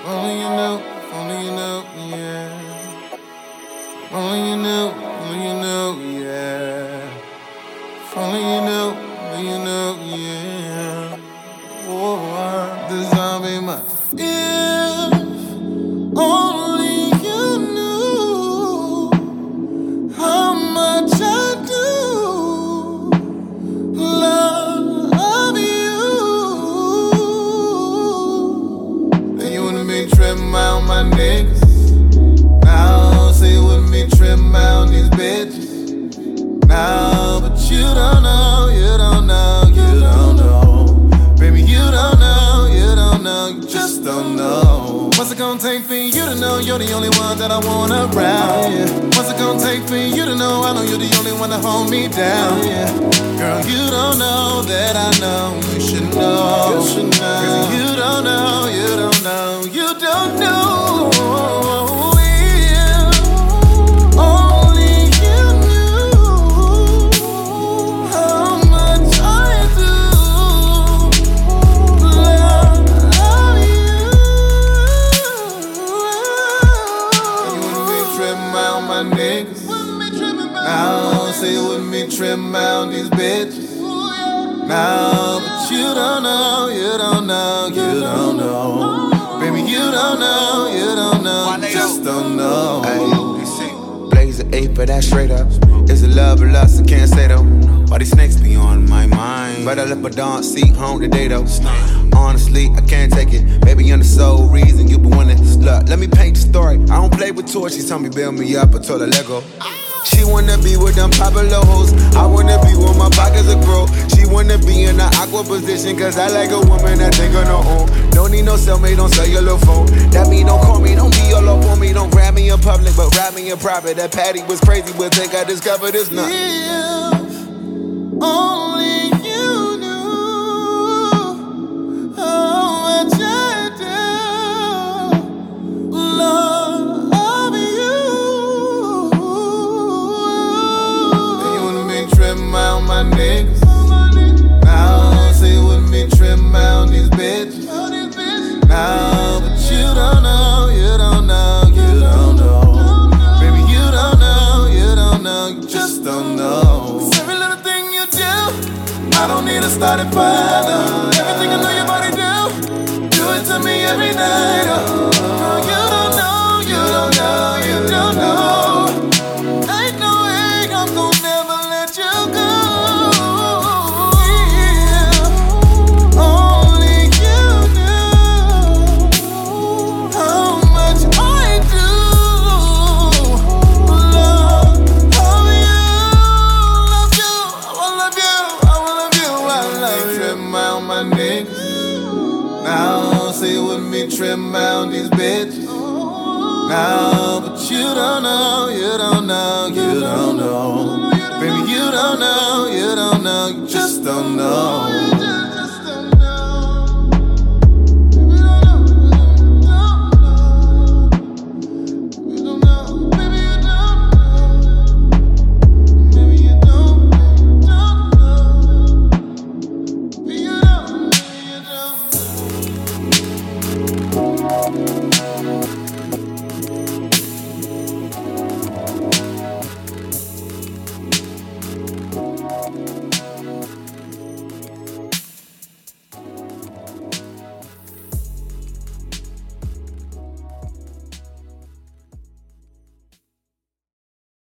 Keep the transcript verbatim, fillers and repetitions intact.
only you knew, if only you knew, yeah. If only you knew, if only you knew, yeah. If only you knew, if only you knew, yeah. Oh, the zombie mind. If only you knew how much I do love you, then you wouldn't be tripping out my niggas. Now say you wouldn't be tripping out these bitches. Now, but you don't know, you don't know, you don't know. Baby, you don't know, you don't know, you just don't know. What's it gonna take for you to know you're the only one that I want around, yeah. What's it gonna take for you to know I know you're the only one to hold me down, yeah. Girl, you don't know that I know, you should know, you should know. Cause you don't know, you don't know, you don't know. Now say you wouldn't be tripping out these bitches. Now, but you don't know, you don't know, you don't know. Baby, you don't know, you don't know, you just don't know. Ay, blaze an eight, but that's straight up. Is it love or lust? I can't say though. Why these snakes be on my mind? But I left my dawn seat home today though. Honestly, I can't take it. Baby, you're the sole reason you been winning. Look, let me paint the story. I don't play with toys. She told me build me up. I told her let go. She wanna be with them popular hoes. I wanna be with my pockets that grow. She wanna be in the aqua position, cause I like a woman that think on her own. Don't need no cellmate on cellular phone. That mean don't call me, don't be all up on me. Don't grab me in public, but grab me in private. That Patty was crazy, but think I discovered this now. If only you knew how much I do love you, then you wouldn't be tripping out my niggas. Now say you wouldn't be tripping out these bitches. Now, but you don't know, you don't know, you don't know. Baby, you don't know, you don't know, you just don't know. Cause every little thing you do, I don't need a starting fire. Everything I know your body do, do it to me every night. Oh, girl, you don't know, you don't know, you don't know. Ain't no way I'm gonna never let you go. Yeah, only you knew how much I do love, love you, love you. I love you, I love you, I love you. Tripping out my niggas. Now say you wouldn't be tripping out these bitches. Now, but you don't know, you don't know, you don't know. Baby, you don't know, you don't know, you just don't know.